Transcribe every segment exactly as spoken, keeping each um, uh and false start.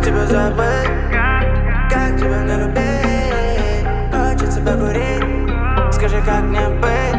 тебя забыть? Как тебя не любить? Хочется покурить. Скажи, как мне быть?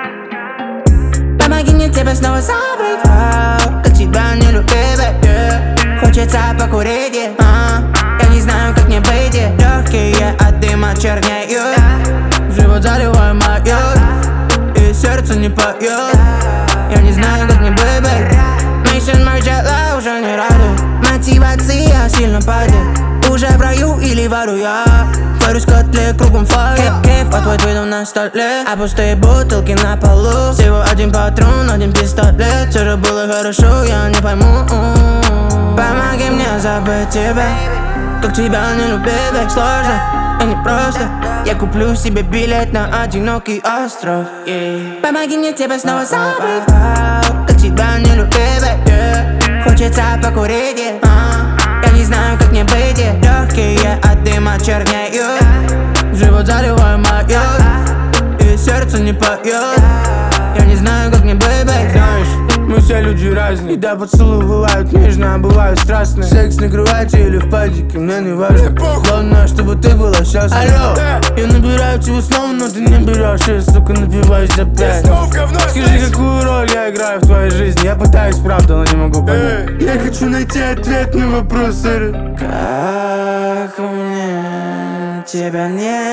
Помоги мне тебя снова забыть. oh, Как тебя не любить, yeah. Хочется покурить, yeah. uh, Я не знаю, как мне быть, yeah. Легкие от дыма чернеют, живот заливаю майот, и сердце не поет. Я не знаю, как мне быть, baby. Миссин мои дела уже не радует. Мотивация сильно падает. Уже в раю или в аду я творюсь в котле, кругом фаер. Кейф от твой видом на столе, а пустые бутылки на полу. Всего один патрон, один пистолет. Все же было хорошо, я не пойму. Помоги мне забыть тебя. Как тебя не любить, ведь сложно и непросто. Я куплю себе билет на одинокий остров, yeah. Помоги мне тебя снова забыть. Как тебя не любить, yeah. Хочется покурить, yeah. uh, Я не знаю, как мне быть, yeah. Легкие от дыма чернеют, живот заливаю майот, и сердце не поет. Я не знаю, как мне быть, baby. Знаешь, мы все люди разные. И да, поцелуи бывают нежные, а бывают страстные. Секс на кровати или в падике, мне не важно. Главное, чтобы ты была счастлива. Алло, я набираю тебя снова, но ты не берешь. Я, сука, напиваюсь опять. Скажи, какую роль я играю в твоей жизни? Я пытаюсь, правда, но не могу понять. Я хочу найти ответ на вопрос. Как мне тебя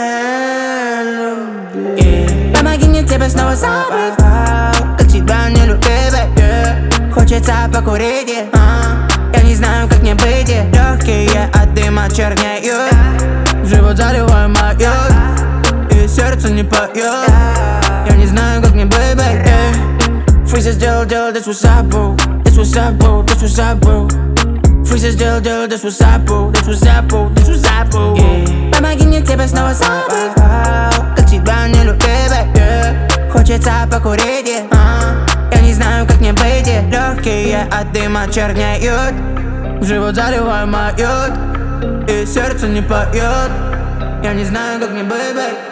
не любить? Помоги мне тебя снова забыть. Как тебя не любить, yeah. Хочется покурить, yeah. uh, Я не знаю, как мне быть, yeah. Легкие от дыма чернеют, живот заливаю майот, и сердце не поет. Я не знаю, как мне быть, yeah. Фриза сделал, делал, that's what's up, bro. That's what's up, bro, that's what's up, bro. Фриза сделал, делал, that's what's up, bro. That's what's up, bro, that's what's up, bro, yeah. Помоги мне тебя снова забыть. Как тебя не любить, yeah. Хочется покурить, yeah. uh, Я не знаю, как мне быть, yeah. Легкие от дыма чернеют, живот заливаю майот, и сердце не поет. Я не знаю, как мне быть, baby.